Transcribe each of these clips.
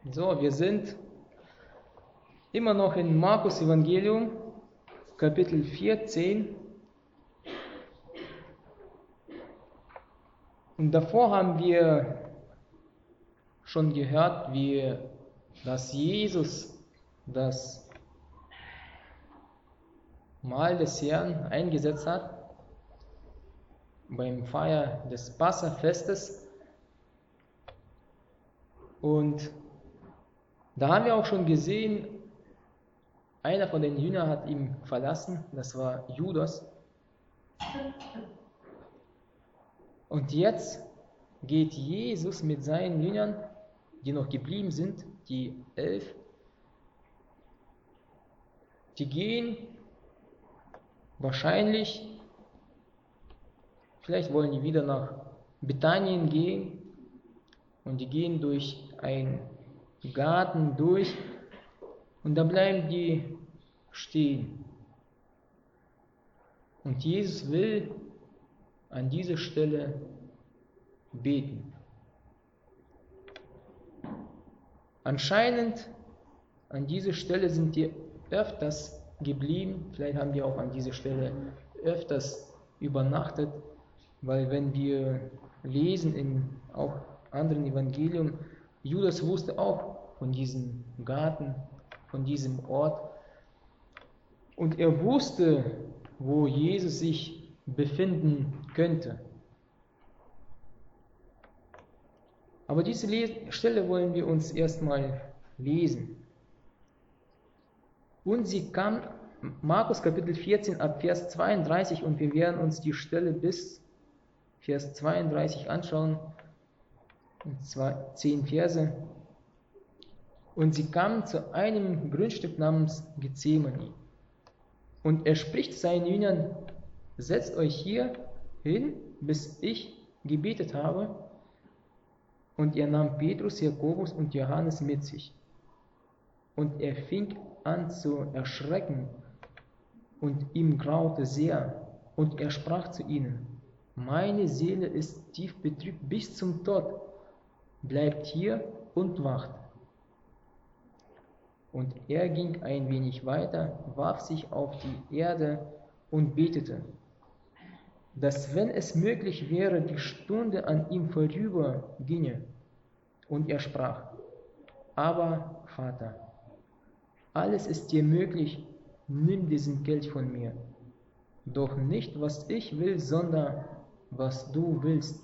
So, wir sind immer noch in Markus Evangelium, Kapitel 14. Und davor haben wir schon gehört, dass Jesus das Mahl des Herrn eingesetzt hat beim Feier des Passafestes. Und da haben wir auch schon gesehen, einer von den Jüngern hat ihn verlassen, das war Judas. Und jetzt geht Jesus mit seinen Jüngern, die noch geblieben sind, die 11, die gehen wahrscheinlich, vielleicht wollen die wieder nach Bethanien gehen, und die gehen durch einen Garten durch und da bleiben die stehen. Und Jesus will an dieser Stelle beten. Anscheinend an dieser Stelle sind die öfters geblieben, vielleicht haben die auch an dieser Stelle öfters übernachtet, weil wenn wir lesen in auch anderen Evangelien, Judas wusste auch von diesem Garten, von diesem Ort, und er wusste, wo Jesus sich befinden könnte. Aber diese Stelle wollen wir uns erstmal lesen. Und sie kam, Markus Kapitel 14 ab Vers 32, und wir werden uns die Stelle bis Vers 32 anschauen, und zwar 10 Verse. Und sie kamen zu einem Grundstück namens Gethsemane. Und er spricht seinen Jüngern: Setzt euch hier hin, bis ich gebetet habe. Und er nahm Petrus, Jakobus und Johannes mit sich. Und er fing an zu erschrecken, und ihm graute sehr. Und er sprach zu ihnen: Meine Seele ist tief betrübt bis zum Tod. Bleibt hier und wacht. Und er ging ein wenig weiter, warf sich auf die Erde und betete, dass, wenn es möglich wäre, die Stunde an ihm vorüberginge. Und er sprach: Aber Vater, alles ist dir möglich, nimm diesen Kelch von mir. Doch nicht, was ich will, sondern was du willst.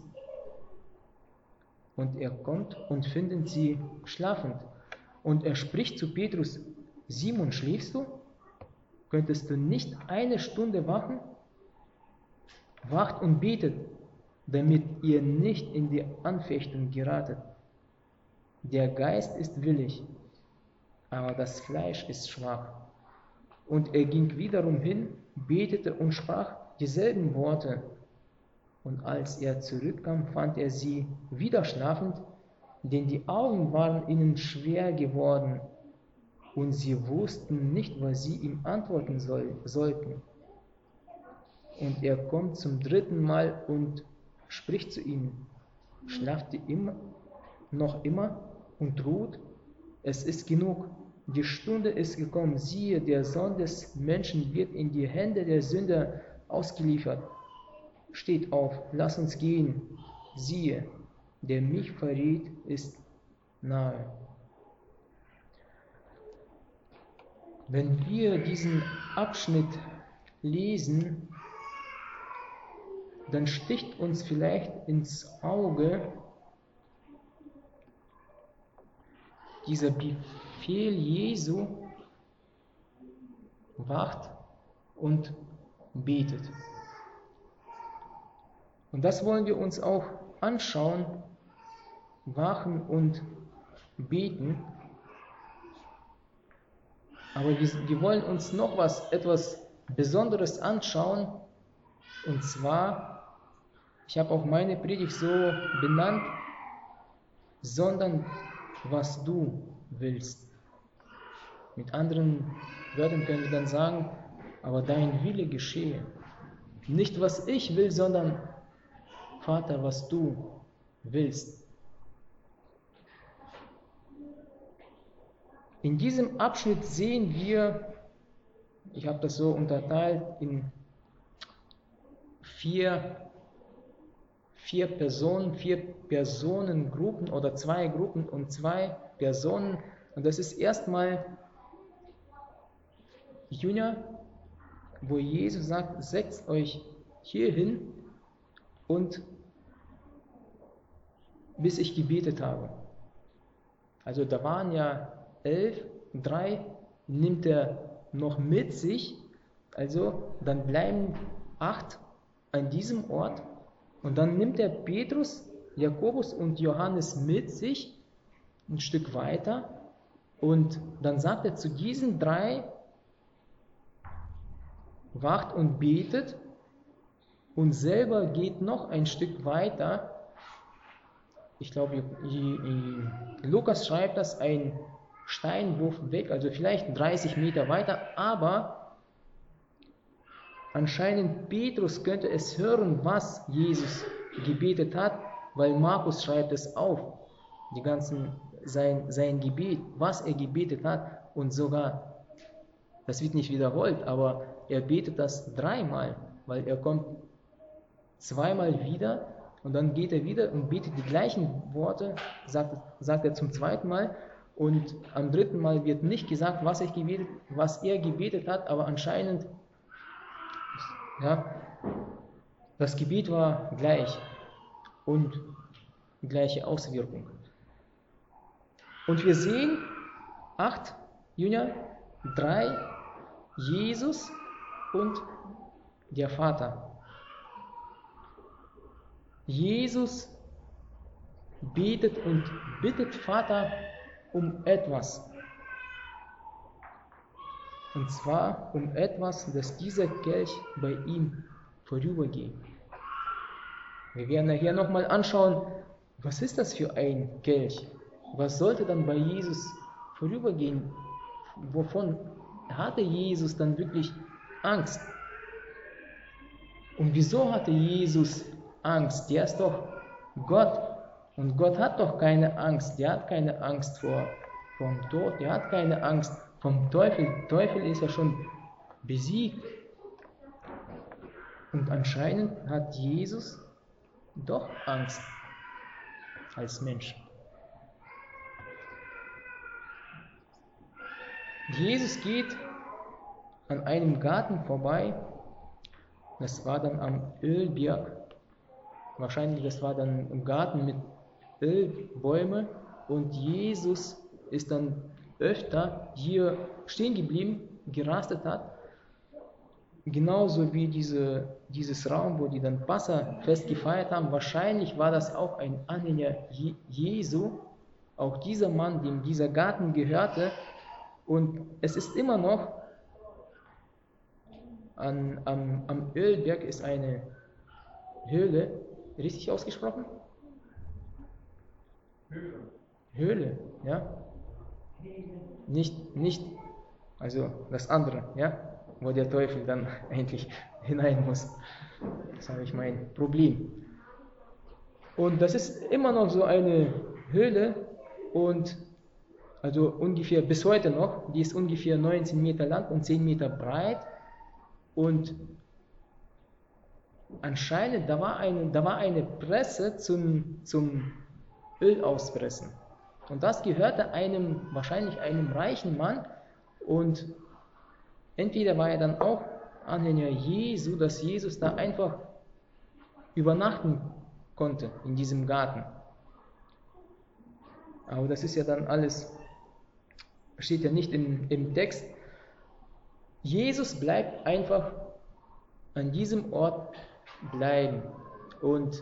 Und er kommt und findet sie schlafend. Und er spricht zu Petrus: Simon, schläfst du? Könntest du nicht eine Stunde wachen? Wacht und betet, damit ihr nicht in die Anfechtung geratet. Der Geist ist willig, aber das Fleisch ist schwach. Und er ging wiederum hin, betete und sprach dieselben Worte. Und als er zurückkam, fand er sie wieder schlafend, denn die Augen waren ihnen schwer geworden, und sie wussten nicht, was sie ihm antworten sollten. Und er kommt zum 3. Mal und spricht zu ihnen: Schlaft ihr noch immer und ruht? Es ist genug, die Stunde ist gekommen. Siehe, der Sohn des Menschen wird in die Hände der Sünder ausgeliefert. Steht auf, lasst uns gehen. Siehe, der mich verrät, ist nahe. Wenn wir diesen Abschnitt lesen, dann sticht uns vielleicht ins Auge dieser Befehl Jesu: wacht und betet. Und das wollen wir uns auch anschauen: wachen und beten. Aber wir wollen uns noch etwas Besonderes anschauen. Und zwar, ich habe auch meine Predigt so benannt: sondern was du willst. Mit anderen Wörtern können wir dann sagen: aber dein Wille geschehe. Nicht was ich will, sondern Vater, was du willst. in diesem Abschnitt sehen wir, ich habe das so unterteilt in vier Personengruppen oder 2 Gruppen und 2 Personen. Und das ist erstmal Jünger, wo Jesus sagt, setzt euch hier hin und bis ich gebetet habe. Also da waren ja 11, 3 nimmt er noch mit sich, also dann bleiben 8 an diesem Ort und dann nimmt er Petrus, Jakobus und Johannes mit sich ein Stück weiter und dann sagt er zu diesen 3, wacht und betet und selber geht noch ein Stück weiter. Ich glaube, Lukas schreibt das, ein Steinwurf weg, also vielleicht 30 Meter weiter, aber anscheinend Petrus könnte es hören, was Jesus gebetet hat, weil Markus schreibt es auf, sein Gebet, was er gebetet hat und sogar, das wird nicht wiederholt, aber er betet das 3-mal, weil er kommt 2-mal wieder und dann geht er wieder und betet die gleichen Worte, sagt er zum 2. Mal und am 3. Mal wird nicht gesagt, was er gebetet hat, aber anscheinend, ja, das Gebet war gleich und gleiche Auswirkung. Und wir sehen 8 Jünger, 3 Jesus und der Vater. Jesus betet und bittet Vater um etwas. Und zwar um etwas, dass dieser Kelch bei ihm vorübergeht. Wir werden nachher nochmal anschauen, was ist das für ein Kelch? Was sollte dann bei Jesus vorübergehen? Wovon hatte Jesus dann wirklich Angst? Und wieso hatte Jesus Angst? Der ist doch Gott. Und Gott hat doch keine Angst. Der hat keine Angst vom Tod. Der hat keine Angst vom Teufel. Der Teufel ist ja schon besiegt. Und anscheinend hat Jesus doch Angst als Mensch. Jesus geht an einem Garten vorbei. Das war dann am Ölberg. Wahrscheinlich, das war dann im Garten mit Ölbäumen. Und Jesus ist dann öfter hier stehen geblieben, gerastet hat. Genauso wie dieses Raum, wo die dann Passafest gefeiert haben. Wahrscheinlich war das auch ein Anhänger Jesu. Auch dieser Mann, dem dieser Garten gehörte. Und es ist immer noch, am Ölberg ist eine Höhle, richtig ausgesprochen? Höhle, ja? Nicht, also das andere, ja? Wo der Teufel dann eigentlich hinein muss. Das habe ich mein Problem. Und das ist immer noch so eine Höhle und also ungefähr bis heute noch, die ist ungefähr 19 Meter lang und 10 Meter breit und anscheinend, da war eine Presse zum Öl auspressen und das gehörte wahrscheinlich einem reichen Mann und entweder war er dann auch Anhänger Jesu, dass Jesus da einfach übernachten konnte in diesem Garten. Aber das ist ja dann alles, steht ja nicht im Text. Jesus bleibt einfach an diesem Ort bleiben. Und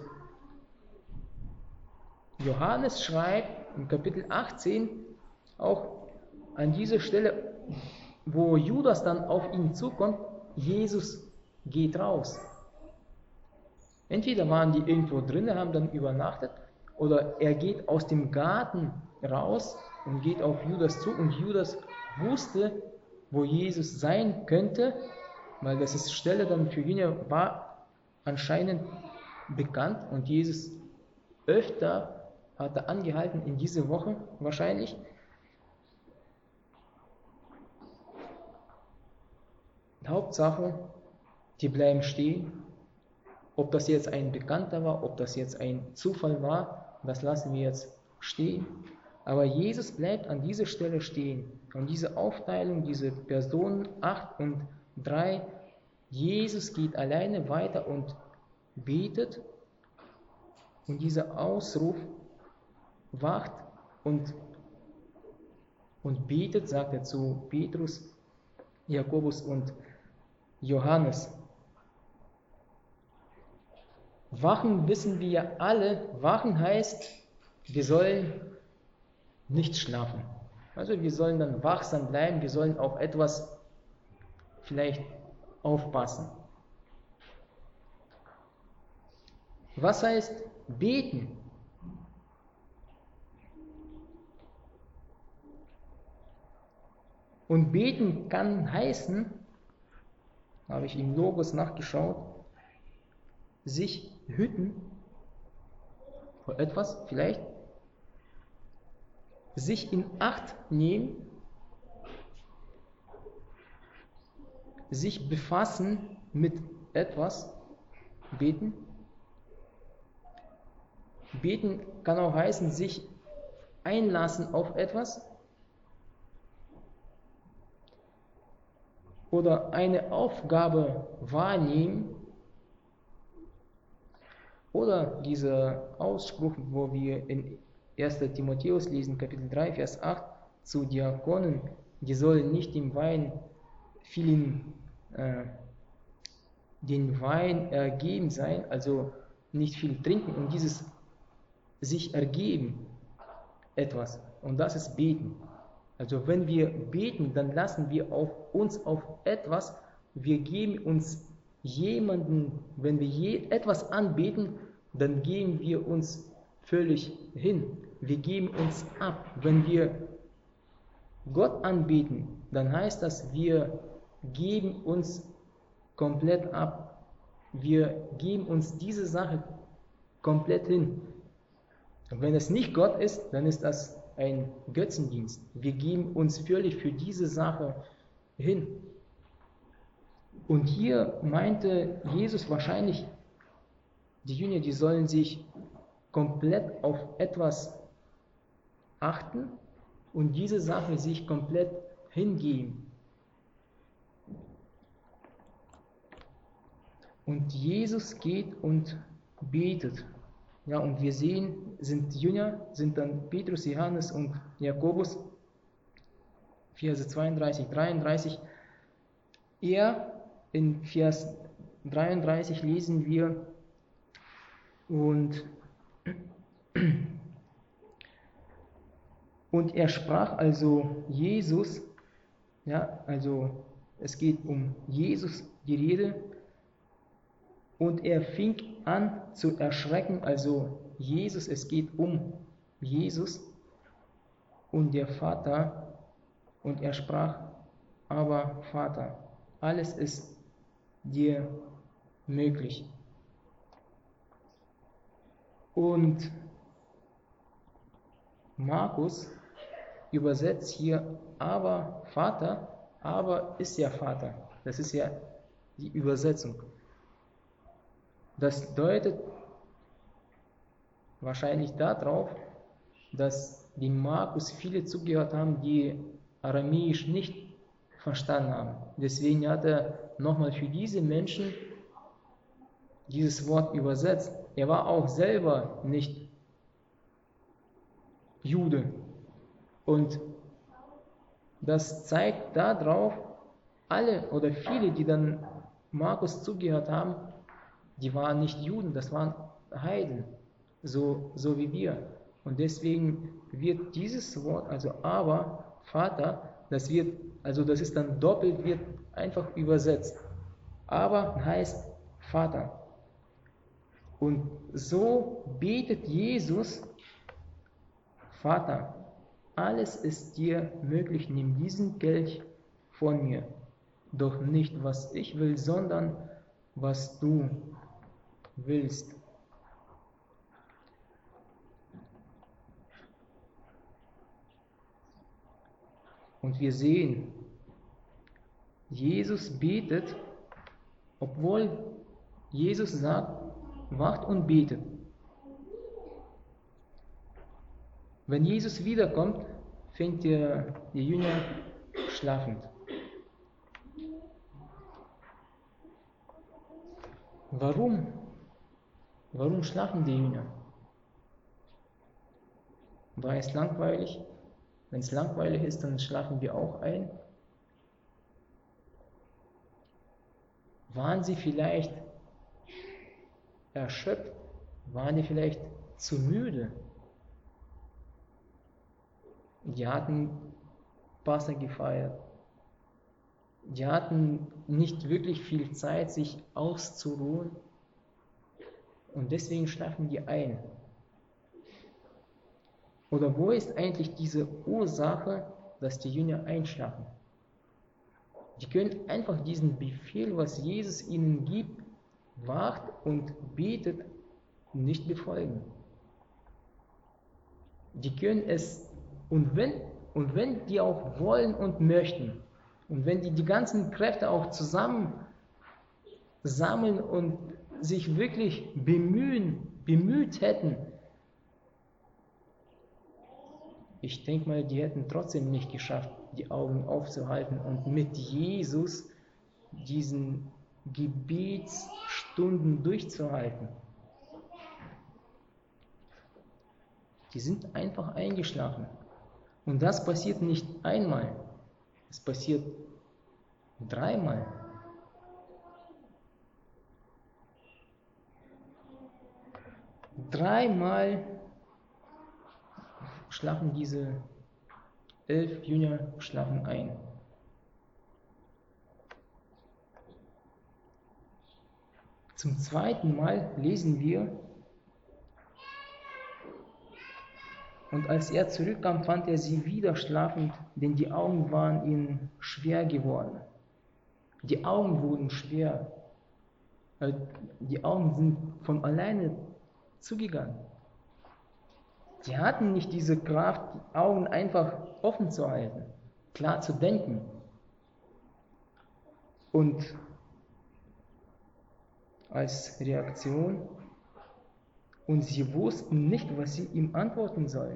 Johannes schreibt im Kapitel 18 auch an dieser Stelle, wo Judas dann auf ihn zukommt, Jesus geht raus. Entweder waren die irgendwo drin, haben dann übernachtet, oder er geht aus dem Garten raus und geht auf Judas zu und Judas wusste, wo Jesus sein könnte, weil das ist Stelle dann für Jünger war anscheinend bekannt und Jesus öfter hat er angehalten in dieser Woche wahrscheinlich. Hauptsache, die bleiben stehen. Ob das jetzt ein Bekannter war, ob das jetzt ein Zufall war, das lassen wir jetzt stehen. Aber Jesus bleibt an dieser Stelle stehen. Und diese Aufteilung, diese Personen 8 und 3, Jesus geht alleine weiter und betet. Und dieser Ausruf, wacht und betet, sagt er zu Petrus, Jakobus und Johannes. Wachen wissen wir ja alle. Wachen heißt, wir sollen nicht schlafen. Also wir sollen dann wachsam bleiben, wir sollen auf etwas vielleicht aufpassen. Was heißt beten? Und beten kann heißen, habe ich im Logos nachgeschaut, sich hüten vor etwas vielleicht, sich in Acht nehmen, sich befassen mit etwas, beten. Beten kann auch heißen, sich einlassen auf etwas oder eine Aufgabe wahrnehmen. Oder dieser Ausspruch, wo wir in 1. Timotheus lesen, Kapitel 3, Vers 8, zu Diakonen, die sollen nicht dem Wein den Wein ergeben sein, also nicht viel trinken und dieses sich ergeben etwas. Und das ist beten. Also wenn wir beten, dann lassen wir uns auf etwas, wir geben uns jemanden, wenn wir etwas anbeten, dann geben wir uns völlig hin. Wir geben uns ab. Wenn wir Gott anbeten, dann heißt das, wir geben uns komplett ab. Wir geben uns diese Sache komplett hin. Und wenn es nicht Gott ist, dann ist das ein Götzendienst. Wir geben uns völlig für diese Sache hin. Und hier meinte Jesus wahrscheinlich, die Jünger, die sollen sich komplett auf etwas achten und diese Sache sich komplett hingeben. Und Jesus geht und betet. Ja, und wir sehen, die Jünger sind dann Petrus, Johannes und Jakobus, Verse 32, 33. In Vers 33 lesen wir, und er sprach, also Jesus, ja, also es geht um Jesus, die Rede, und er fing an zu erschrecken, also Jesus, es geht um Jesus und der Vater, und er sprach, aber Vater, alles ist dir möglich. Und Markus übersetzt hier aber Vater, aber ist ja Vater. Das ist ja die Übersetzung. Das deutet wahrscheinlich darauf, dass dem Markus viele zugehört haben, die Aramäisch nicht verstanden haben. Deswegen hat er nochmal für diese Menschen dieses Wort übersetzt. Er war auch selber nicht Jude. Und das zeigt darauf, alle oder viele, die dann Markus zugehört haben, die waren nicht Juden, das waren Heiden, so wie wir. Und deswegen wird dieses Wort, also aber, Vater, das ist dann doppelt, wird einfach übersetzt. Aber heißt Vater. Und so betet Jesus, Vater, alles ist dir möglich, nimm diesen Kelch von mir. Doch nicht, was ich will, sondern was du willst. Und wir sehen, Jesus betet, obwohl Jesus sagt, wacht und betet. Wenn Jesus wiederkommt, fängt die Jünger schlafend. Warum? Warum schlafen die Jünger? War es langweilig? Wenn es langweilig ist, dann schlafen wir auch ein. Waren sie vielleicht erschöpft? Waren die vielleicht zu müde? Die hatten Passa gefeiert. Die hatten nicht wirklich viel Zeit, sich auszuruhen. Und deswegen schlafen die ein. Oder wo ist eigentlich diese Ursache, dass die Jünger einschlafen? Die können einfach diesen Befehl, was Jesus ihnen gibt, wacht und betet, nicht befolgen. Die können es, und wenn die auch wollen und möchten, und wenn die ganzen Kräfte auch zusammen sammeln und sich wirklich bemüht hätten, ich denke mal, die hätten trotzdem nicht geschafft, die Augen aufzuhalten und mit Jesus diesen Gebetsstunden durchzuhalten. Die sind einfach eingeschlafen. Und das passiert nicht einmal, es passiert dreimal. Dreimal schlafen diese 11 Jünger schlafen ein. Zum zweiten Mal lesen wir, und als er zurückkam, fand er sie wieder schlafend, denn die Augen waren ihnen schwer geworden. Die Augen wurden schwer. Die Augen sind von alleine zugegangen. Sie hatten nicht diese Kraft, die Augen einfach offen zu halten, klar zu denken. Und als Reaktion, und sie wussten nicht, was sie ihm antworten sollen.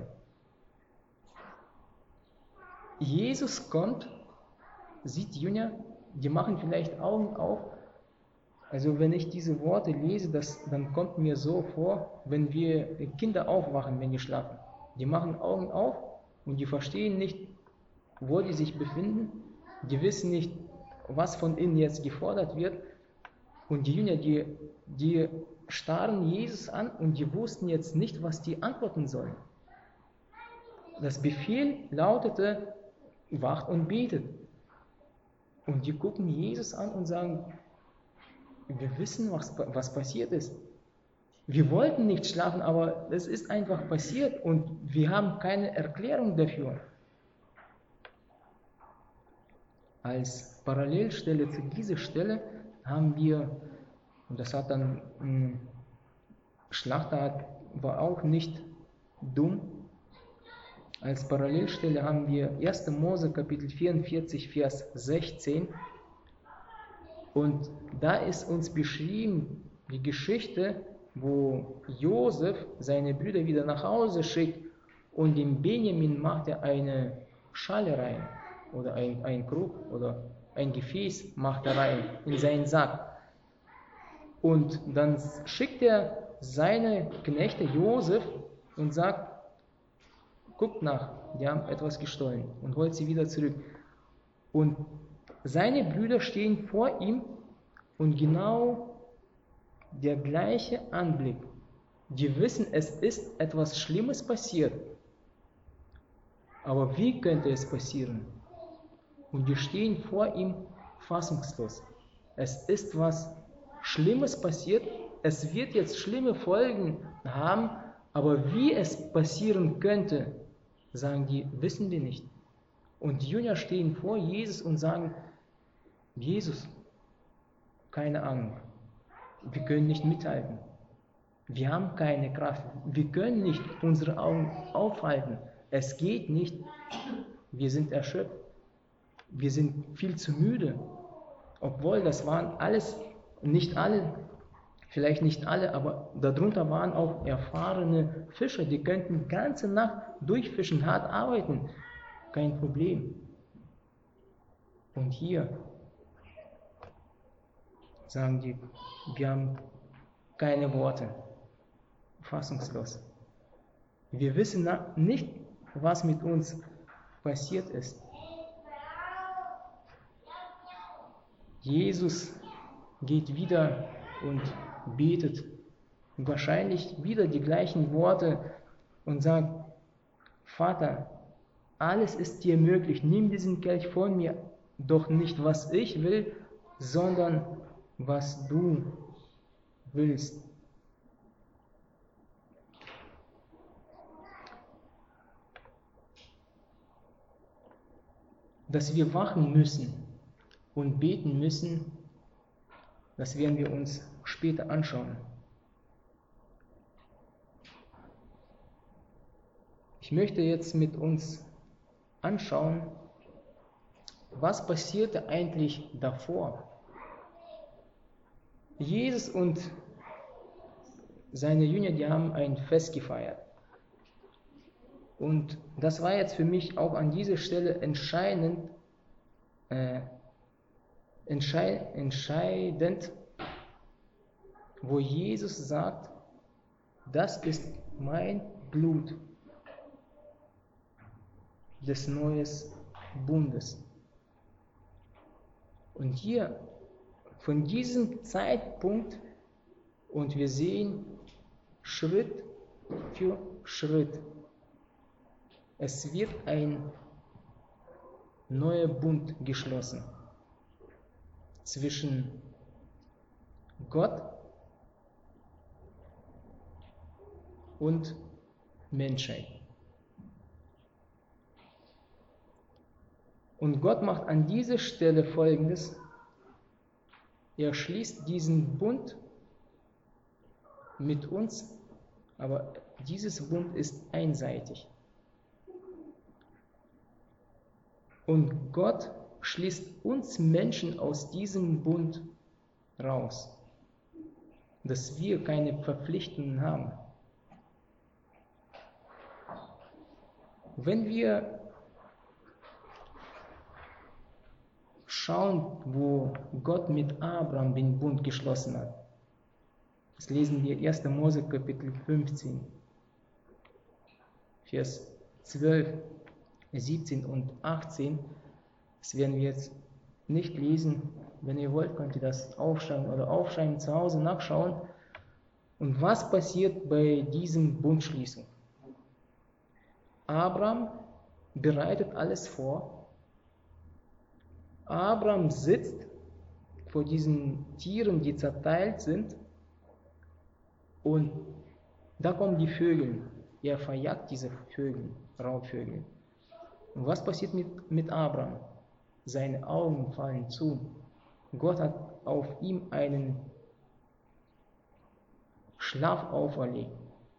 Jesus kommt, sieht die Jünger, die machen vielleicht Augen auf. Also wenn ich diese Worte lese, dann kommt mir so vor, wenn wir Kinder aufwachen, wenn die schlafen. Die machen Augen auf und die verstehen nicht, wo die sich befinden. Die wissen nicht, was von ihnen jetzt gefordert wird. Und die Jünger, die starren Jesus an und die wussten jetzt nicht, was die antworten sollen. Das Befehl lautete, wacht und betet. Und die gucken Jesus an und sagen, wir wissen, was passiert ist. Wir wollten nicht schlafen, aber es ist einfach passiert und wir haben keine Erklärung dafür. Als Parallelstelle zu dieser Stelle haben wir, und das hat dann Schlachter war auch nicht dumm, als Parallelstelle haben wir 1. Mose Kapitel 44, Vers 16. Und da ist uns beschrieben die Geschichte, wo Josef seine Brüder wieder nach Hause schickt und dem Benjamin macht er eine Schale rein oder ein Krug oder ein Gefäß macht er rein in seinen Sack. Und dann schickt er seine Knechte Josef und sagt, guckt nach, die haben etwas gestohlen und holt sie wieder zurück. Und seine Brüder stehen vor ihm und genau der gleiche Anblick. Die wissen, es ist etwas Schlimmes passiert. Aber wie könnte es passieren? Und die stehen vor ihm fassungslos. Es ist was Schlimmes passiert. Es wird jetzt schlimme Folgen haben, aber wie es passieren könnte, sagen die, wissen wir nicht. Und die Jünger stehen vor Jesus und sagen, Jesus, keine Ahnung, wir können nicht mithalten. Wir haben keine Kraft. Wir können nicht unsere Augen aufhalten. Es geht nicht. Wir sind erschöpft. Wir sind viel zu müde. Obwohl das waren alles, nicht alle, vielleicht nicht alle, aber darunter waren auch erfahrene Fischer, die könnten ganze Nacht durchfischen, hart arbeiten, kein Problem. Und hier sagen die, wir haben keine Worte, fassungslos. Wir wissen nicht, was mit uns passiert ist. Jesus geht wieder und betet wahrscheinlich wieder die gleichen Worte und sagt, Vater, alles ist dir möglich, nimm diesen Kelch von mir, doch nicht was ich will, sondern was du willst. Dass wir wachen müssen und beten müssen, das werden wir uns später anschauen. Ich möchte jetzt mit uns anschauen, was passierte eigentlich davor. Jesus und seine Jünger, die haben ein Fest gefeiert. Und das war jetzt für mich auch an dieser Stelle entscheidend, wo Jesus sagt, das ist mein Blut des neuen Bundes. Und hier, von diesem Zeitpunkt, und wir sehen Schritt für Schritt, es wird ein neuer Bund geschlossen zwischen Gott und Menschheit. Und Gott macht an dieser Stelle Folgendes: Er schließt diesen Bund mit uns, aber dieses Bund ist einseitig. Und Gott schließt uns Menschen aus diesem Bund raus, dass wir keine Verpflichtungen haben. Wenn wir schauen, wo Gott mit Abraham den Bund geschlossen hat, das lesen wir 1. Mose Kapitel 15, Vers 12, 17 und 18. Das werden wir jetzt nicht lesen. Wenn ihr wollt, könnt ihr das aufschreiben oder aufschreiben, zu Hause nachschauen. Und was passiert bei diesem Bundschließung? Abraham bereitet alles vor. Abraham sitzt vor diesen Tieren, die zerteilt sind. Und da kommen die Vögel. Er verjagt diese Vögel, Raubvögel. Und was passiert mit Abraham? Seine Augen fallen zu. Gott hat auf ihm einen Schlaf auferlegt.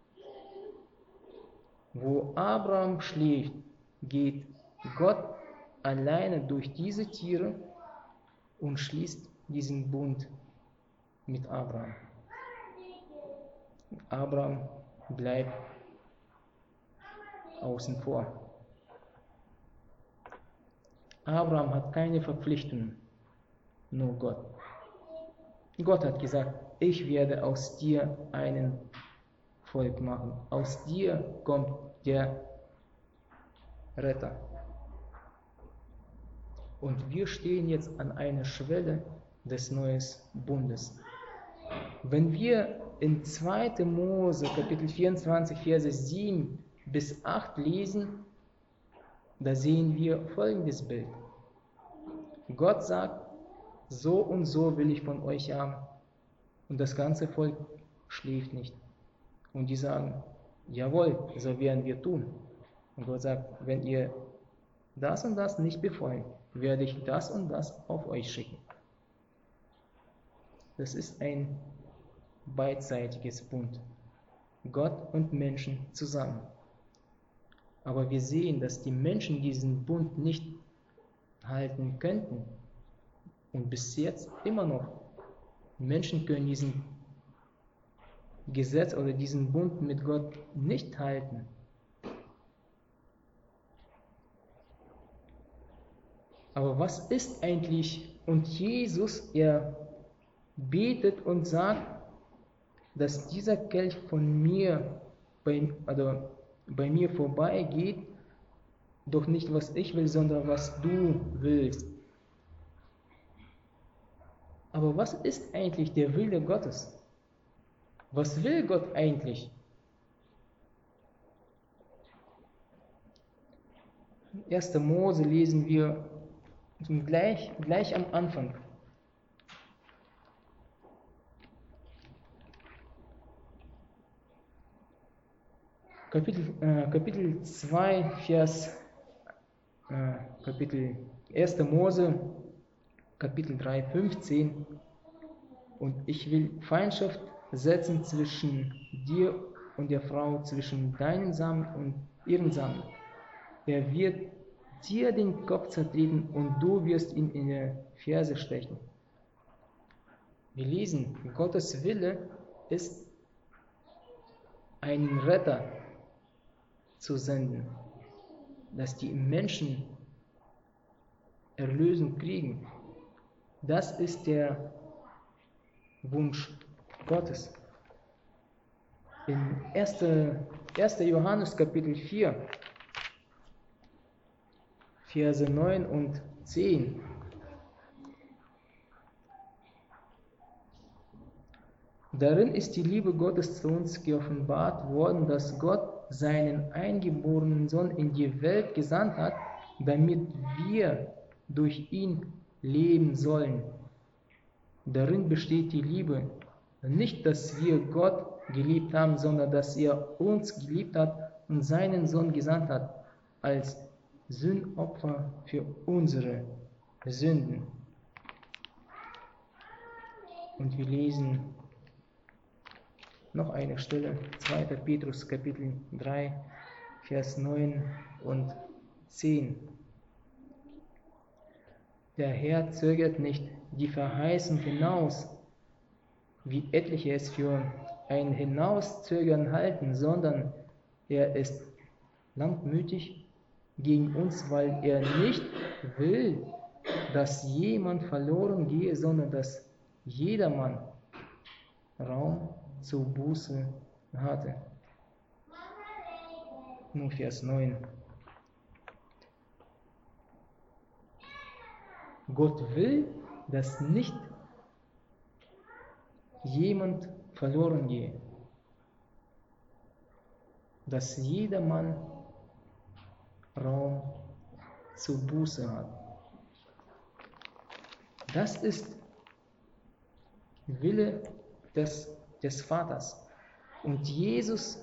Wo Abraham schläft, geht Gott alleine durch diese Tiere und schließt diesen Bund mit Abraham. Abraham bleibt außen vor. Abraham hat keine Verpflichtungen, nur Gott. Gott hat gesagt, ich werde aus dir einen Volk machen. Aus dir kommt der Retter. Und wir stehen jetzt an einer Schwelle des neuen Bundes. Wenn wir in 2. Mose Kapitel 24, Verse 7 bis 8 lesen, da sehen wir folgendes Bild. Gott sagt, so und so will ich von euch haben. Und das ganze Volk schläft nicht. Und die sagen, jawohl, so werden wir tun. Und Gott sagt, wenn ihr das und das nicht befolgt, werde ich das und das auf euch schicken. Das ist ein beidseitiges Bund. Gott und Menschen zusammen. Aber wir sehen, dass die Menschen diesen Bund nicht halten könnten. Und bis jetzt immer noch. Menschen können diesen Gesetz oder diesen Bund mit Gott nicht halten. Aber was ist eigentlich? Und Jesus, er betet und sagt, dass dieser Kelch von mir, bei mir vorbeigeht, doch nicht was ich will, sondern was du willst. Aber was ist eigentlich der Wille Gottes? Was will Gott eigentlich? 1. Mose lesen wir gleich am Anfang. Kapitel 2, Kapitel 1. Mose, Kapitel 3, 15. Und ich will Feindschaft setzen zwischen dir und der Frau, zwischen deinem Samen und ihrem Samen. Er wird dir den Kopf zertreten und du wirst ihn in die Ferse stechen. Wir lesen, Gottes Wille ist, einen Retter zu senden, dass die Menschen Erlösung kriegen. Das ist der Wunsch Gottes. In 1. Johannes Kapitel 4, Verse 9 und 10. Darin ist die Liebe Gottes zu uns geoffenbart worden, dass Gott seinen eingeborenen Sohn in die Welt gesandt hat, damit wir durch ihn leben sollen. Darin besteht die Liebe. Nicht, dass wir Gott geliebt haben, sondern dass er uns geliebt hat und seinen Sohn gesandt hat, als Sündopfer für unsere Sünden. Und wir lesen noch eine Stelle, 2. Petrus Kapitel 3, Vers 9 und 10. Der Herr zögert nicht die Verheißung hinaus, wie etliche es für ein Hinauszögern halten, sondern er ist langmütig gegen uns, weil er nicht will, dass jemand verloren gehe, sondern dass jedermann Raum zur Buße hatte. Nun Vers 9. Gott will, dass nicht jemand verloren gehe, dass jedermann Raum zur Buße hat. Das ist Wille des Vaters. Und Jesus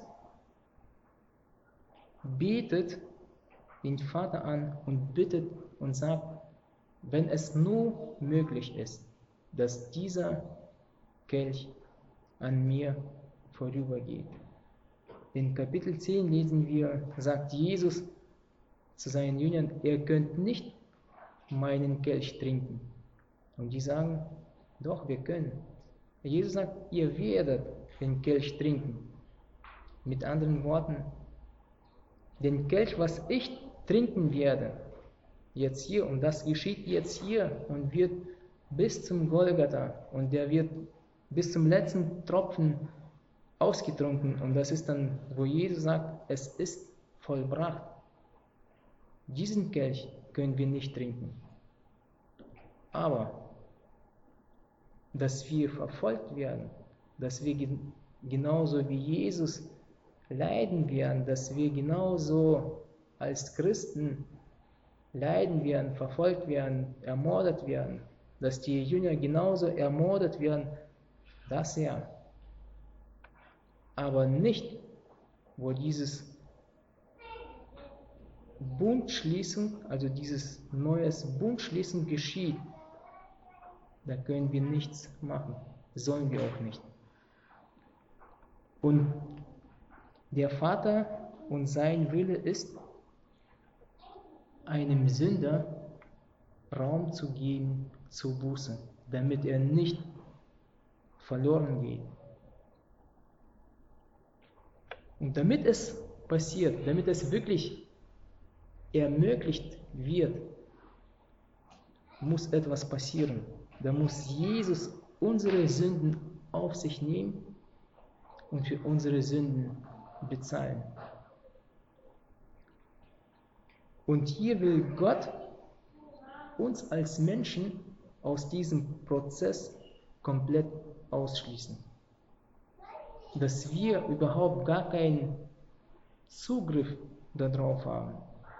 betet den Vater an und bittet und sagt, wenn es nur möglich ist, dass dieser Kelch an mir vorübergeht. In Kapitel 10 lesen wir, sagt Jesus zu seinen Jüngern, ihr könnt nicht meinen Kelch trinken. Und die sagen, doch, wir können. Jesus sagt, ihr werdet den Kelch trinken. Mit anderen Worten, den Kelch, was ich trinken werde, jetzt hier, und das geschieht jetzt hier und wird bis zum Golgatha, und der wird bis zum letzten Tropfen ausgetrunken, und das ist dann, wo Jesus sagt, es ist vollbracht. Diesen Kelch können wir nicht trinken. Aber dass wir verfolgt werden, dass wir genauso wie Jesus leiden werden, dass wir genauso als Christen leiden werden, verfolgt werden, ermordet werden, dass die Jünger genauso ermordet werden, das ja. Aber nicht, wo dieses Bundschließung, also dieses neues Bundschließung geschieht, da können wir nichts machen, sollen wir auch nicht. Und der Vater und sein Wille ist, einem Sünder Raum zu geben zur Buße, damit er nicht verloren geht. Und damit es passiert, damit es wirklich ermöglicht wird, muss etwas passieren. Da muss Jesus unsere Sünden auf sich nehmen und für unsere Sünden bezahlen. Und hier will Gott uns als Menschen aus diesem Prozess komplett ausschließen. Dass wir überhaupt gar keinen Zugriff darauf haben.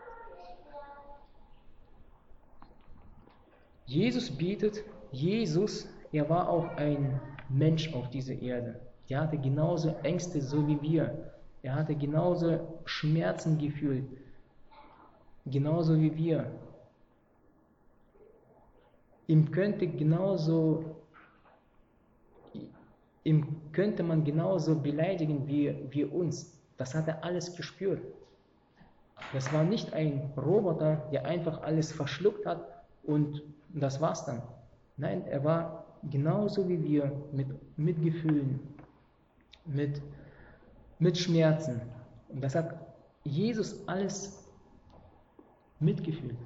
Jesus bietet, er war auch ein Mensch auf dieser Erde. Er hatte genauso Ängste, so wie wir. Er hatte genauso Schmerzen gefühlt, genauso wie wir. Ihm könnte man genauso beleidigen wie uns. Das hat er alles gespürt. Das war nicht ein Roboter, der einfach alles verschluckt hat und das war's dann. Nein, er war genauso wie wir, mit Gefühlen, mit Schmerzen. Und das hat Jesus alles mitgefühlt.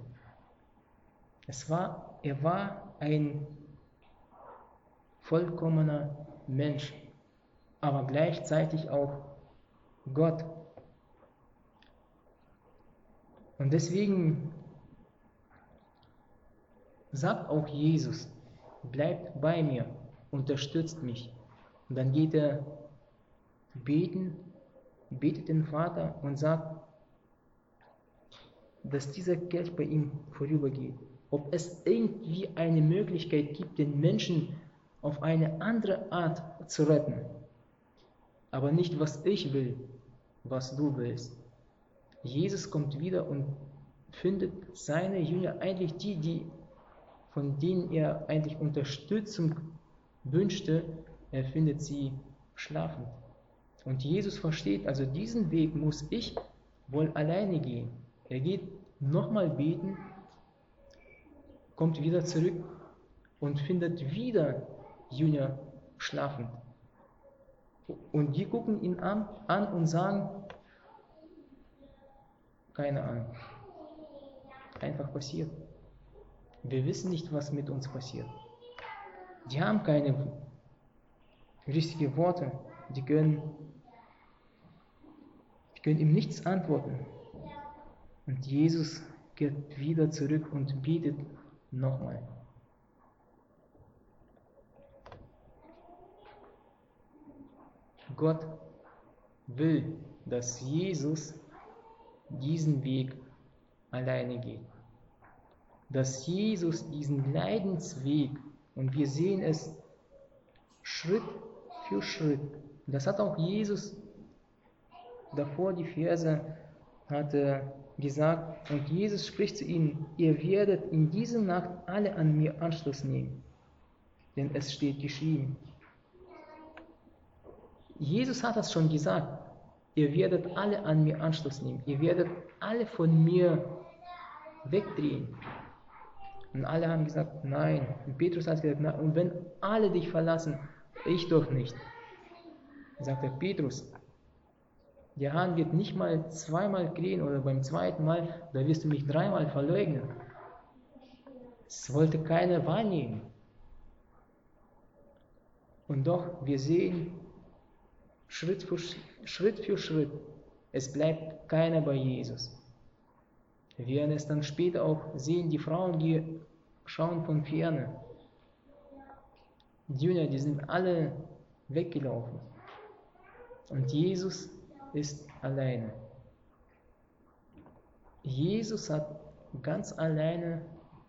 Er war ein vollkommener Mensch, aber gleichzeitig auch Gott. Und deswegen sagt auch Jesus, bleibt bei mir, unterstützt mich. Und dann geht er betet den Vater und sagt, dass dieser Kelch bei ihm vorübergeht. Ob es irgendwie eine Möglichkeit gibt, den Menschen auf eine andere Art zu retten. Aber nicht, was ich will, was du willst. Jesus kommt wieder und findet seine Jünger, eigentlich von denen er eigentlich Unterstützung wünschte, er findet sie schlafend. Und Jesus versteht, also diesen Weg muss ich wohl alleine gehen. Er geht nochmal beten, kommt wieder zurück und findet wieder Jünger schlafend. Und die gucken ihn an und sagen, keine Ahnung, einfach passiert. Wir wissen nicht, was mit uns passiert. Die haben keine richtigen Worte, die können ihm nichts antworten. Und Jesus geht wieder zurück und betet nochmal. Gott will, dass Jesus diesen Weg alleine geht. Dass Jesus diesen Leidensweg, und wir sehen es Schritt für Schritt, das hat auch Jesus davor die Verse hatte gesagt, und Jesus spricht zu ihnen, ihr werdet in dieser Nacht alle an mir Anschluss nehmen, denn es steht geschrieben. Jesus hat das schon gesagt, ihr werdet alle an mir Anschluss nehmen, ihr werdet alle von mir wegdrehen. Und alle haben gesagt, nein. Und Petrus hat gesagt, nein. Und wenn alle dich verlassen, ich doch nicht. Dann sagt er, Petrus, der Hahn wird nicht mal zweimal krähen oder beim zweiten Mal, da wirst du mich dreimal verleugnen. Es wollte keiner wahrnehmen. Und doch, wir sehen Schritt für Schritt, es bleibt keiner bei Jesus. Wir werden es dann später auch sehen, die Frauen, die schauen von ferne. Die Jünger, die sind alle weggelaufen. Und Jesus ist alleine. Jesus hat ganz alleine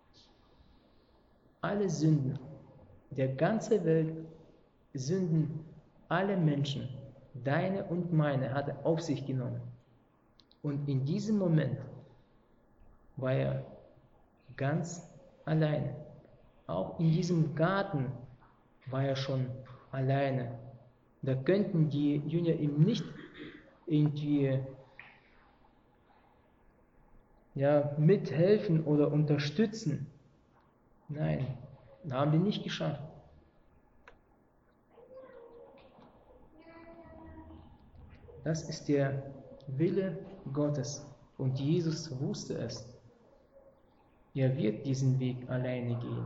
alle Sünden der ganzen Welt, Sünden aller Menschen, deine und meine, hat er auf sich genommen. Und in diesem Moment war er ganz alleine. Auch in diesem Garten war er schon alleine. Da könnten die Jünger ihm nicht irgendwie mithelfen oder unterstützen. Nein, Haben die nicht geschafft. Das ist der Wille Gottes. Und Jesus wusste es. Er wird diesen Weg alleine gehen.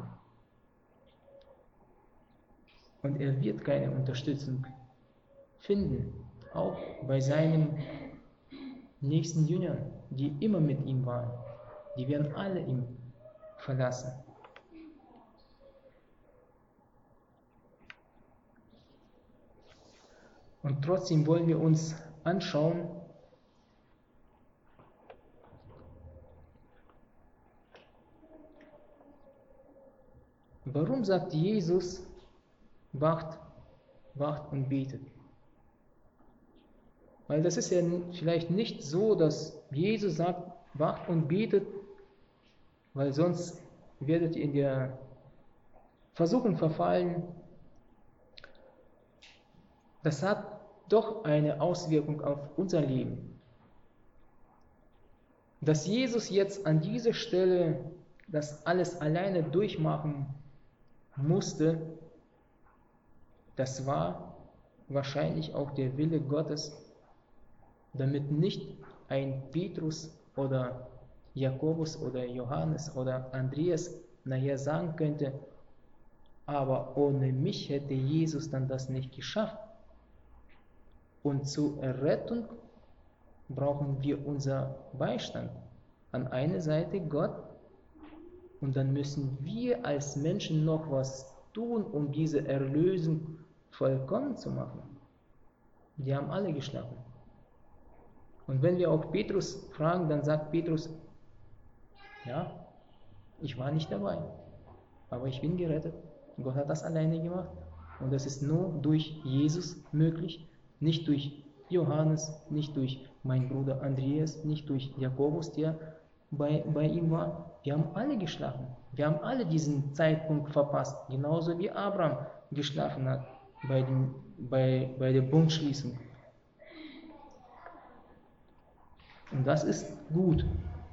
Und er wird keine Unterstützung finden, auch bei seinen nächsten Jüngern, die immer mit ihm waren. Die werden alle ihn verlassen. Und trotzdem wollen wir uns anschauen, warum sagt Jesus, wacht und betet. Weil das ist ja vielleicht nicht so, dass Jesus sagt, wacht und betet, weil sonst werdet ihr in der Versuchung verfallen. Das hat doch eine Auswirkung auf unser Leben. Dass Jesus jetzt an dieser Stelle das alles alleine durchmachen musste, das war wahrscheinlich auch der Wille Gottes, damit nicht ein Petrus oder Jakobus oder Johannes oder Andreas nachher sagen könnte, aber ohne mich hätte Jesus dann das nicht geschafft. Und zur Errettung brauchen wir unser Beistand. An einer Seite Gott, und dann müssen wir als Menschen noch was tun, um diese Erlösung vollkommen zu machen. Die haben alle geschlafen. Und wenn wir auch Petrus fragen, dann sagt Petrus, ja, ich war nicht dabei, aber ich bin gerettet. Gott hat das alleine gemacht. Und das ist nur durch Jesus möglich, nicht durch Johannes, nicht durch meinen Bruder Andreas, nicht durch Jakobus, der bei ihm war. Wir haben alle geschlafen. Wir haben alle diesen Zeitpunkt verpasst, genauso wie Abraham geschlafen hat bei der Bundschließung. Und das ist gut.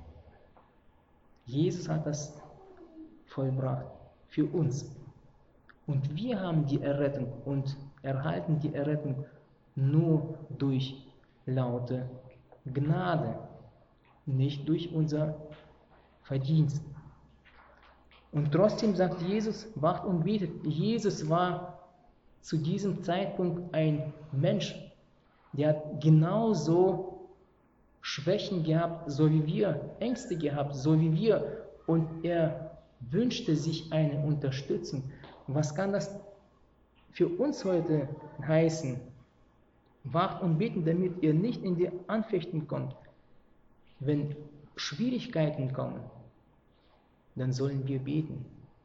Jesus hat das vollbracht für uns. Und wir haben die Errettung und erhalten die Errettung nur durch laute Gnade, nicht durch unser Verdienst. Und trotzdem sagt Jesus, wacht und betet. Jesus war zu diesem Zeitpunkt ein Mensch, der hat genauso Schwächen gehabt, so wie wir, Ängste gehabt, so wie wir. Und er wünschte sich eine Unterstützung. Was kann das für uns heute heißen? Wacht und beten, damit ihr nicht in die Anfechtung kommt. Wenn Schwierigkeiten kommen, dann sollen wir beten.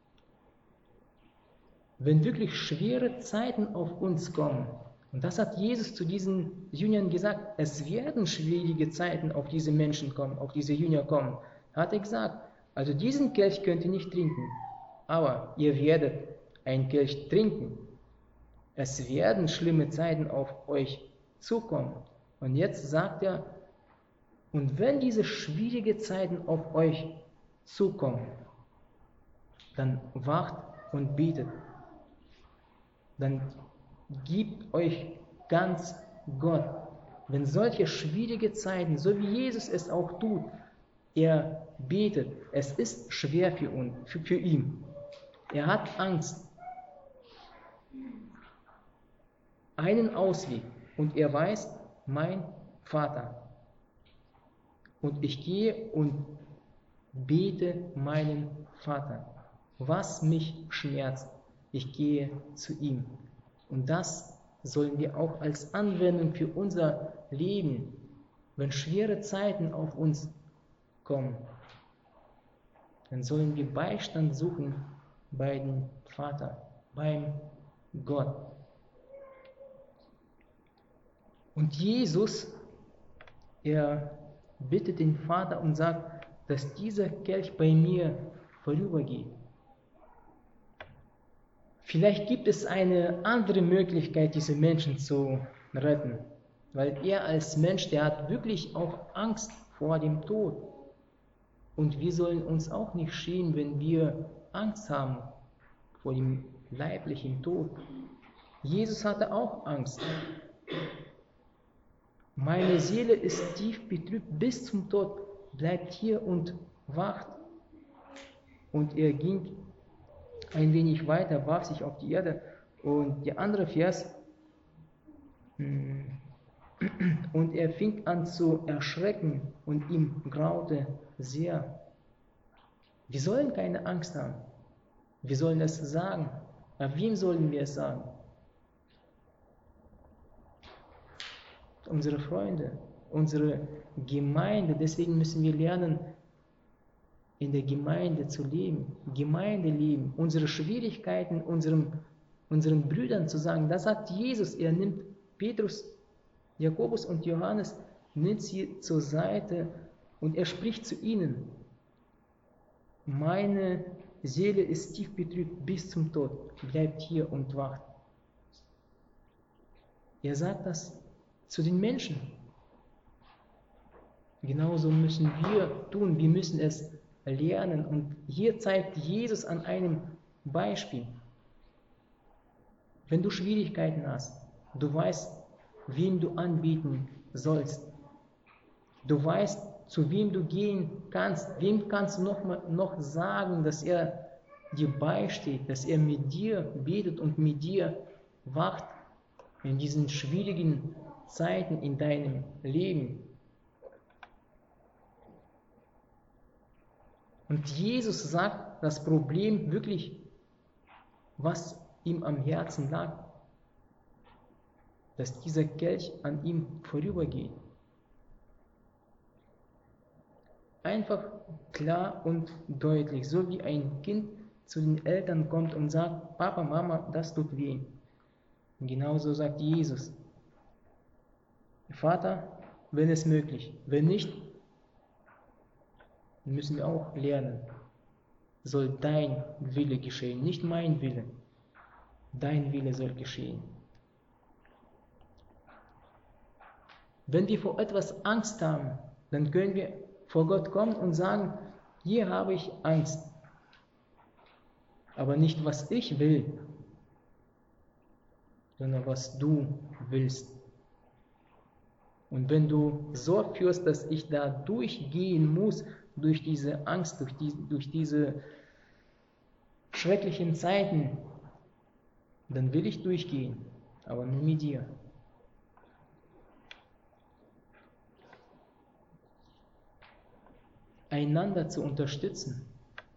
Wenn wirklich schwere Zeiten auf uns kommen, und das hat Jesus zu diesen Jüngern gesagt, es werden schwierige Zeiten auf diese Menschen kommen, auf diese Jünger kommen, hat er gesagt, also diesen Kelch könnt ihr nicht trinken, aber ihr werdet einen Kelch trinken. Es werden schlimme Zeiten auf euch zukommen. Und jetzt sagt er, und wenn diese schwierigen Zeiten auf euch zukommen, dann wacht und betet. Dann gebt euch ganz Gott. Wenn solche schwierige Zeiten, so wie Jesus es auch tut, er betet, es ist schwer für ihn. Er hat Angst. Einen Ausweg. Und er weiß, mein Vater. Und ich gehe und bete meinen Vater. Was mich schmerzt, ich gehe zu ihm. Und das sollen wir auch als Anwendung für unser Leben, wenn schwere Zeiten auf uns kommen, dann sollen wir Beistand suchen bei dem Vater, beim Gott. Und Jesus, er bittet den Vater und sagt, dass dieser Kelch bei mir vorübergeht. Vielleicht gibt es eine andere Möglichkeit, diese Menschen zu retten, weil er als Mensch, der hat wirklich auch Angst vor dem Tod. Und wir sollen uns auch nicht schämen, wenn wir Angst haben vor dem leiblichen Tod. Jesus hatte auch Angst. Meine Seele ist tief betrübt bis zum Tod. Bleibt hier und wacht. Und er ging ein wenig weiter, warf sich auf die Erde. Und der andere Vers, und er fing an zu erschrecken und ihm graute sehr. Wir sollen keine Angst haben. Wir sollen es sagen. Aber wem sollen wir es sagen? Unsere Freunde, unsere Gemeinde. Deswegen müssen wir lernen, in der Gemeinde zu leben. Gemeinde leben. Unsere Schwierigkeiten unseren Brüdern zu sagen. Das sagt Jesus. Er nimmt Petrus, Jakobus und Johannes, nimmt sie zur Seite und er spricht zu ihnen. Meine Seele ist tief betrübt bis zum Tod. Bleibt hier und wacht. Er sagt das zu den Menschen. Genauso müssen wir tun. Wir müssen es lernen. Und hier zeigt Jesus an einem Beispiel. Wenn du Schwierigkeiten hast, du weißt, wen du anbieten sollst. Du weißt, zu wem du gehen kannst. Wem kannst du noch sagen, dass er dir beisteht, dass er mit dir betet und mit dir wacht in diesen schwierigen Zeiten in deinem Leben. Und Jesus sagt das Problem wirklich, was ihm am Herzen lag, dass dieser Kelch an ihm vorübergeht. Einfach klar und deutlich, so wie ein Kind zu den Eltern kommt und sagt, Papa, Mama, das tut weh. Und genauso sagt Jesus, Vater, wenn es möglich, wenn nicht, müssen wir auch lernen, soll dein Wille geschehen, nicht mein Wille. Dein Wille soll geschehen. Wenn wir vor etwas Angst haben, dann können wir vor Gott kommen und sagen, hier habe ich Angst. Aber nicht, was ich will, sondern was du willst. Und wenn du so führst, dass ich da durchgehen muss, durch diese Angst, durch diese schrecklichen Zeiten, dann will ich durchgehen, aber nur mit dir. Einander zu unterstützen.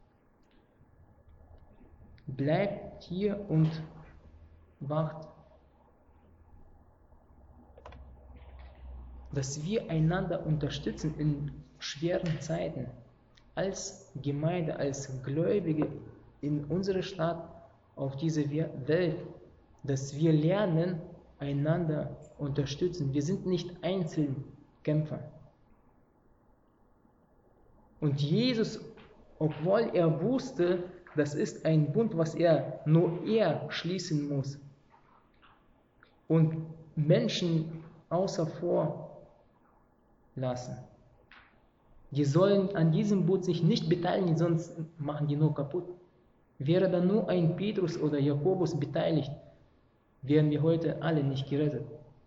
Bleibt hier und wacht. Dass wir einander unterstützen in schweren Zeiten, als Gemeinde, als Gläubige in unserer Stadt, auf dieser Welt, dass wir lernen, einander unterstützen. Wir sind nicht Einzelkämpfer. Und Jesus, obwohl er wusste, das ist ein Bund, was nur er schließen muss und Menschen außer vor lassen. Die sollen an diesem Bund sich nicht beteiligen, sonst machen die nur kaputt. Wäre da nur ein Petrus oder Jakobus beteiligt, wären wir heute alle nicht gerettet.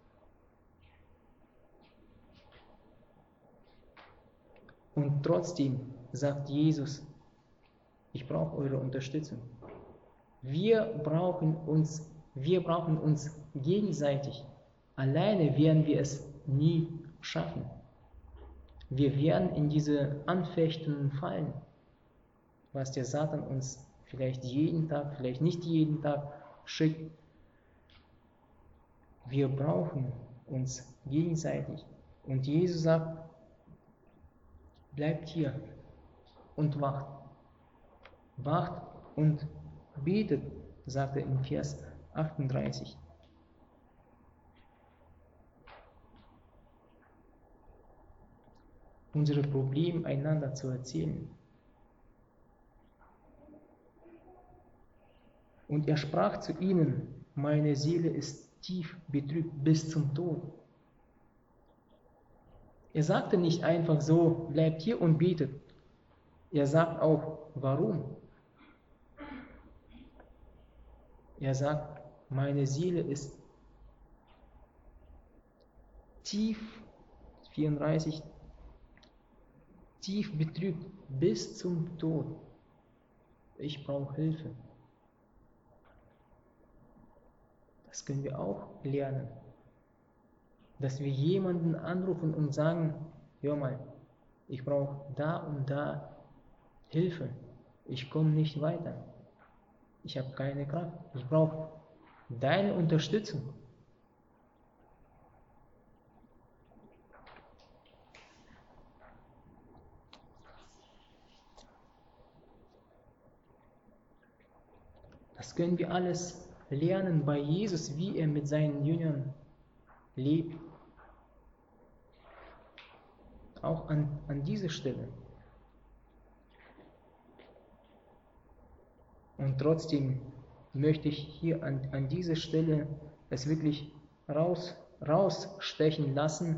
Und trotzdem sagt Jesus, ich brauche eure Unterstützung. Wir brauchen uns gegenseitig. Alleine werden wir es nie schaffen. Wir werden in diese Anfechtungen fallen, was der Satan uns vielleicht jeden Tag, vielleicht nicht jeden Tag schickt. Wir brauchen uns gegenseitig. Und Jesus sagt, bleibt hier und wacht. Wacht und betet, sagt er in Vers 38. Unsere Probleme einander zu erzählen. Und er sprach zu ihnen, meine Seele ist tief betrübt bis zum Tod. Er sagte nicht einfach so, bleibt hier und betet. Er sagt auch, warum? Er sagt, meine Seele ist tief, 34, tief betrübt bis zum Tod. Ich brauche Hilfe. Das können wir auch lernen. Dass wir jemanden anrufen und sagen, hör mal, ich brauche da und da Hilfe. Ich komme nicht weiter. Ich habe keine Kraft. Ich brauche deine Unterstützung. Das können wir alles lernen bei Jesus, wie er mit seinen Jüngern lebt. Auch an dieser Stelle. Und trotzdem möchte ich hier an dieser Stelle es wirklich rausstechen lassen.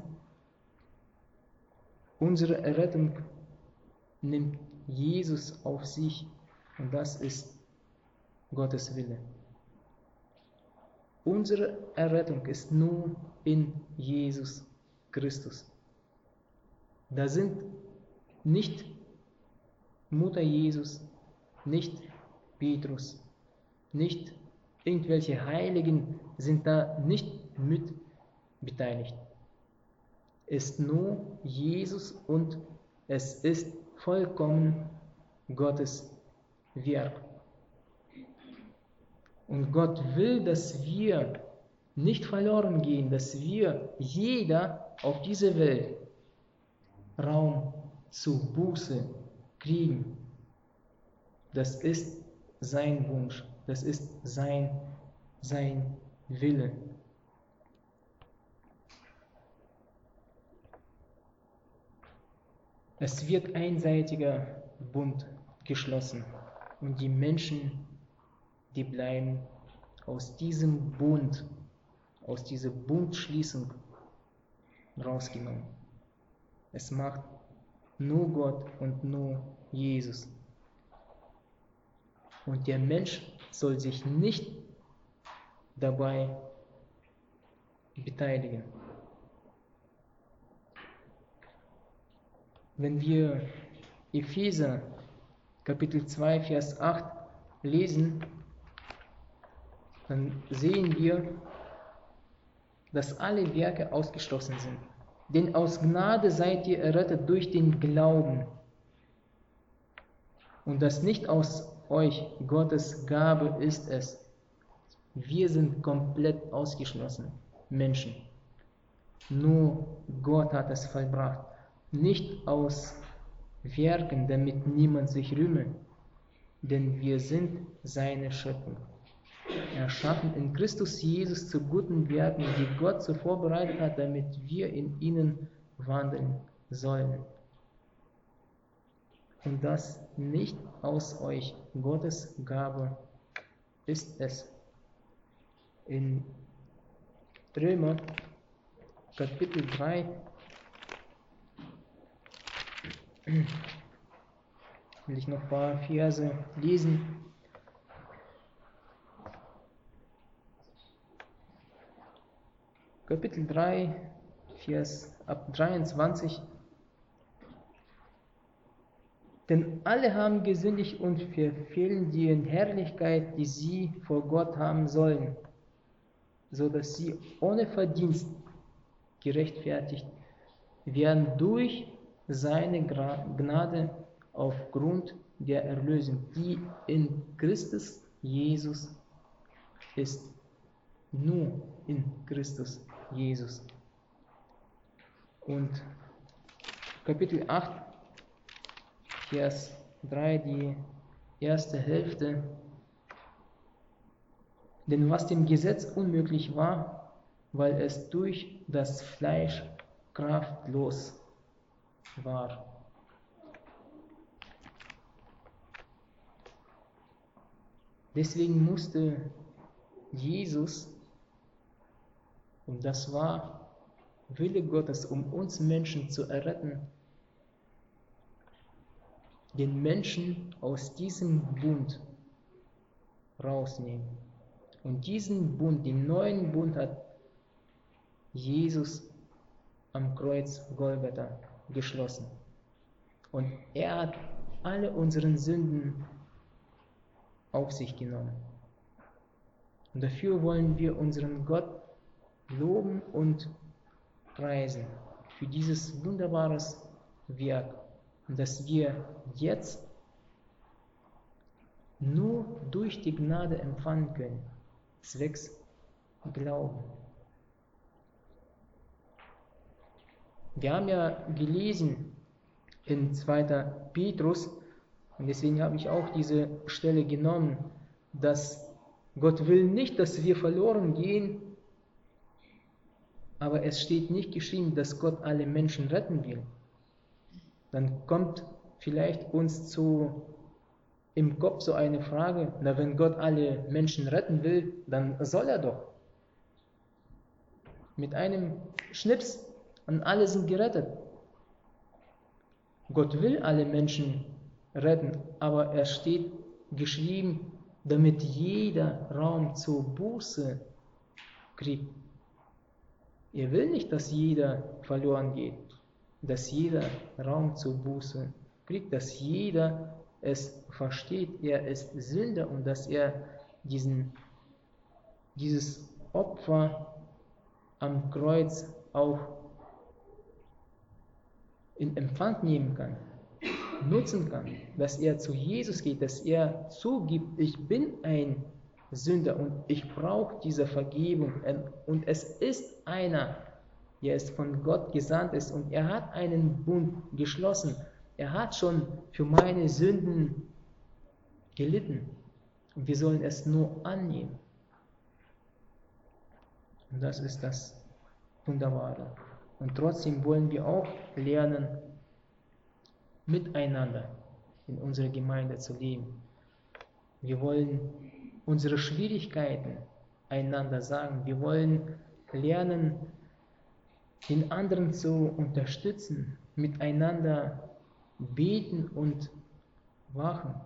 Unsere Errettung nimmt Jesus auf sich und das ist Gottes Wille. Unsere Errettung ist nur in Jesus Christus. Da sind nicht Mutter Jesus, nicht Petrus, nicht irgendwelche Heiligen sind da nicht mit beteiligt. Es ist nur Jesus und es ist vollkommen Gottes Werk. Und Gott will, dass wir nicht verloren gehen, dass wir, jeder auf dieser Welt, Raum zu Buße kriegen. Das ist sein Wunsch, das ist sein Wille. Es wird einseitiger Bund geschlossen und die Menschen, die bleiben aus diesem Bund, aus dieser Bundschließung rausgenommen. Es macht nur Gott und nur Jesus. Und der Mensch soll sich nicht dabei beteiligen. Wenn wir Epheser Kapitel 2, Vers 8 lesen, dann sehen wir, dass alle Werke ausgeschlossen sind. Denn aus Gnade seid ihr errettet durch den Glauben. Und das nicht aus euch, Gottes Gabe ist es. Wir sind komplett ausgeschlossen, Menschen. Nur Gott hat es vollbracht. Nicht aus Werken, damit niemand sich rühme, denn wir sind seine Schöpfung. Erschaffen in Christus Jesus zu guten Werken, die Gott so vorbereitet hat, damit wir in ihnen wandeln sollen. Und das nicht aus euch, Gottes Gabe ist es. In Römer Kapitel 3 will ich noch ein paar Verse lesen. Kapitel 3, Vers ab 23. Denn alle haben gesündigt und verfehlen die Herrlichkeit, die sie vor Gott haben sollen, so dass sie ohne Verdienst gerechtfertigt werden durch seine Gnade aufgrund der Erlösung, die in Christus Jesus ist. Nur in Christus Jesus. Und Kapitel 8, Vers 3, die erste Hälfte. Denn was dem Gesetz unmöglich war, weil es durch das Fleisch kraftlos war. Deswegen musste Jesus, und das war Wille Gottes, um uns Menschen zu erretten, den Menschen aus diesem Bund rausnehmen. Und diesen Bund, den neuen Bund hat Jesus am Kreuz Golgatha geschlossen. Und er hat alle unsere Sünden auf sich genommen. Und dafür wollen wir unseren Gott loben und preisen, für dieses wunderbares Werk, das wir jetzt nur durch die Gnade empfangen können, zwecks Glauben. Wir haben ja gelesen in 2. Petrus, und deswegen habe ich auch diese Stelle genommen, dass Gott will nicht, dass wir verloren gehen, aber es steht nicht geschrieben, dass Gott alle Menschen retten will. Dann kommt vielleicht uns im Kopf so eine Frage, na, wenn Gott alle Menschen retten will, dann soll er doch. Mit einem Schnips und alle sind gerettet. Gott will alle Menschen retten, aber es steht geschrieben, damit jeder Raum zur Buße kriegt. Er will nicht, dass jeder verloren geht, dass jeder Raum zur Buße kriegt, dass jeder es versteht, er ist Sünder und dass er dieses Opfer am Kreuz auch in Empfang nehmen kann, nutzen kann, dass er zu Jesus geht, dass er zugibt, ich bin ein Sünder und ich brauche diese Vergebung. Und es ist einer, der es von Gott gesandt ist und er hat einen Bund geschlossen. Er hat schon für meine Sünden gelitten und wir sollen es nur annehmen. Und das ist das Wunderbare. Und trotzdem wollen wir auch lernen, miteinander in unserer Gemeinde zu leben. Wir wollen unsere Schwierigkeiten einander sagen. Wir wollen lernen, den anderen zu unterstützen, miteinander beten und wachen.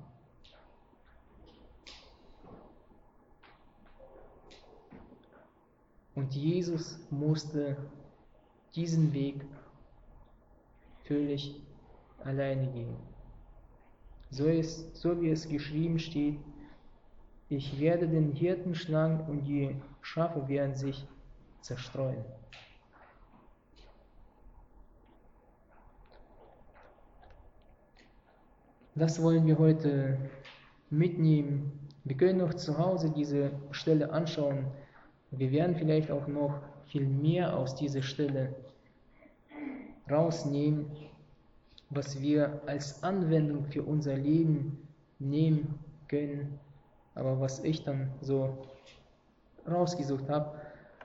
Und Jesus musste diesen Weg völlig alleine gehen. So wie es geschrieben steht, ich werde den Hirten schlagen und die Schafe werden sich zerstreuen. Das wollen wir heute mitnehmen. Wir können noch zu Hause diese Stelle anschauen. Wir werden vielleicht auch noch viel mehr aus dieser Stelle rausnehmen, was wir als Anwendung für unser Leben nehmen können. Aber was ich dann so rausgesucht habe,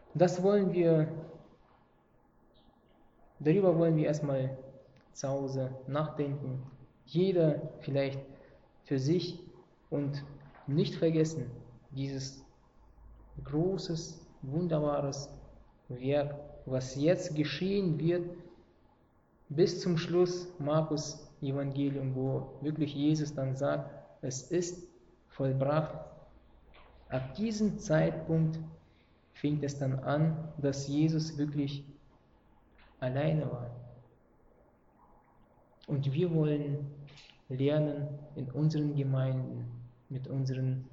darüber wollen wir erstmal zu Hause nachdenken. Jeder vielleicht für sich und nicht vergessen, dieses großes, wunderbares Werk, was jetzt geschehen wird, bis zum Schluss Markus Evangelium, wo wirklich Jesus dann sagt, es ist vollbracht. Ab diesem Zeitpunkt fing es dann an, dass Jesus wirklich alleine war. Und wir wollen lernen in unseren Gemeinden, mit unseren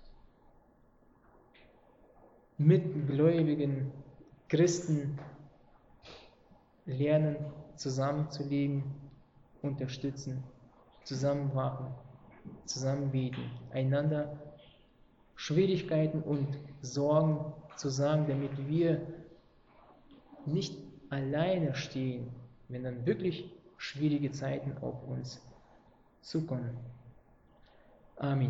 mitgläubigen Christen lernen, zusammenzuleben, unterstützen, zusammen wachen, zusammen beten, einander Schwierigkeiten und Sorgen zu sagen, damit wir nicht alleine stehen, wenn dann wirklich schwierige Zeiten auf uns zukommen. Amen.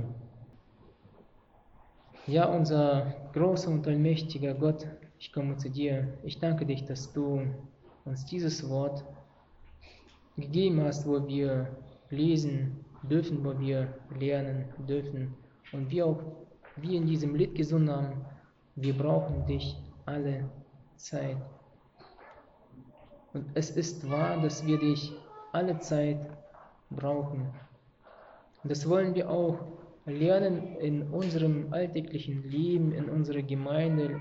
Ja, unser großer und allmächtiger Gott, ich komme zu dir. Ich danke dich, dass du uns dieses Wort gegeben hast, wo wir lesen dürfen, wo wir lernen dürfen. Und wie in diesem Lied gesungen haben, wir brauchen dich alle Zeit. Und es ist wahr, dass wir dich alle Zeit brauchen. Und das wollen wir auch lernen in unserem alltäglichen Leben, in unserer Gemeinde,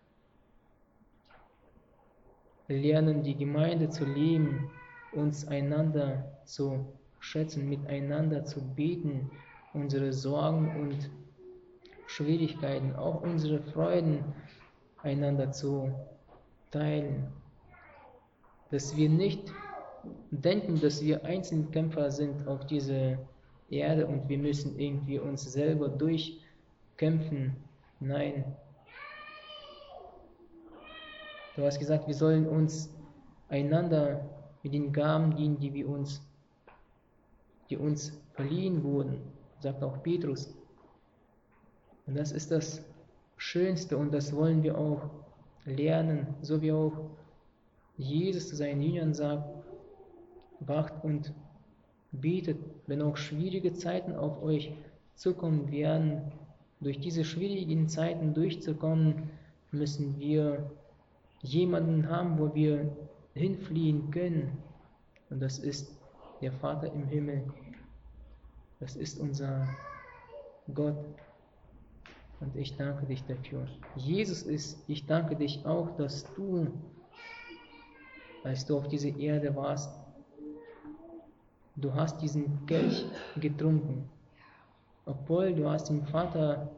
lernen die Gemeinde zu leben, uns einander zu schätzen, miteinander zu beten, unsere Sorgen und Schwierigkeiten, auch unsere Freuden einander zu teilen. Dass wir nicht denken, dass wir Einzelkämpfer sind auf dieser Erde und wir müssen irgendwie uns selber durchkämpfen. Nein. Du hast gesagt, wir sollen uns einander mit den Gaben dienen, die uns verliehen wurden, sagt auch Petrus. Und das ist das Schönste und das wollen wir auch lernen, so wie auch Jesus zu seinen Jüngern sagt, wacht und betet, wenn auch schwierige Zeiten auf euch zukommen werden. Durch diese schwierigen Zeiten durchzukommen, müssen wir jemanden haben, wo wir hinfliehen können. Und das ist der Vater im Himmel. Das ist unser Gott. Und ich danke dich dafür. Jesus ist, ich danke dich auch, dass du, als du auf dieser Erde warst, du hast diesen Kelch getrunken. Obwohl du hast dem Vater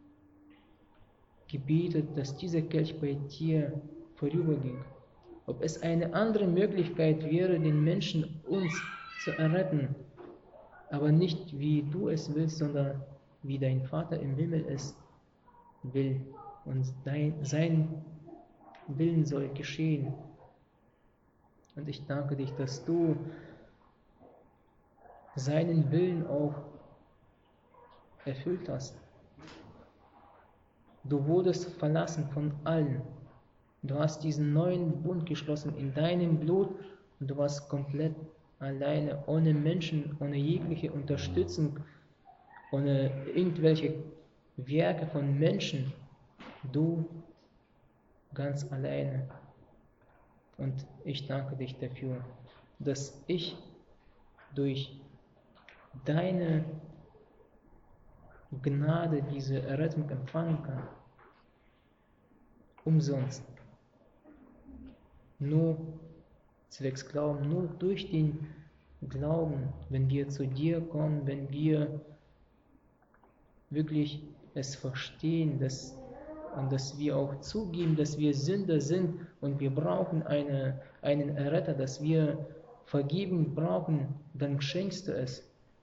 gebetet, dass dieser Kelch bei dir vorüberging. Ob es eine andere Möglichkeit wäre, den Menschen uns zu erretten, aber nicht wie du es willst, sondern wie dein Vater im Himmel es will. Und sein Willen soll geschehen. Und ich danke dich, dass du seinen Willen auch erfüllt hast. Du wurdest verlassen von allen. Du hast diesen neuen Bund geschlossen in deinem Blut und du warst komplett alleine, ohne Menschen, ohne jegliche Unterstützung, ohne irgendwelche Werke von Menschen. Du ganz alleine. Und ich danke dich dafür, dass ich durch deine Gnade diese Errettung empfangen kann. Umsonst. Nur zwecks Glauben, nur durch den Glauben, wenn wir zu dir kommen, wenn wir wirklich es verstehen, dass wir auch zugeben, dass wir Sünder sind und wir brauchen einen Erretter, dass wir Vergebung brauchen, dann schenkst du es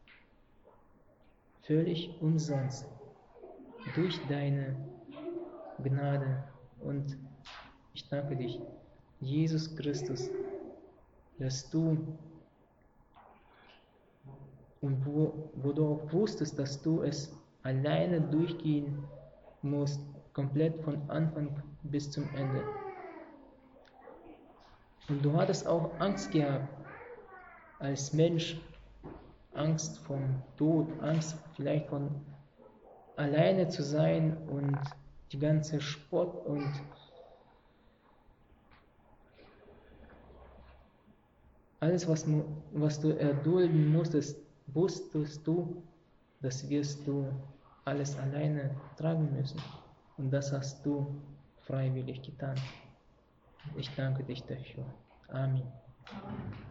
völlig umsonst durch deine Gnade. Und ich danke dich, Jesus Christus, dass du und wo du auch wusstest, dass du es alleine durchgehen musst, komplett von Anfang bis zum Ende. Und du hattest auch Angst gehabt, als Mensch, Angst vom Tod, Angst vielleicht von alleine zu sein und die ganze Spott und alles, was du erdulden musstest, wusstest du, das wirst du alles alleine tragen müssen. Und das hast du freiwillig getan. Ich danke dich dafür. Amen.